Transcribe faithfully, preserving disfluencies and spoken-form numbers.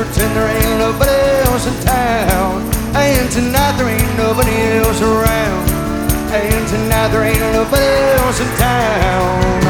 pretend there ain't nobody else in town. And tonight there ain't nobody else around. And tonight there ain't nobody else in town.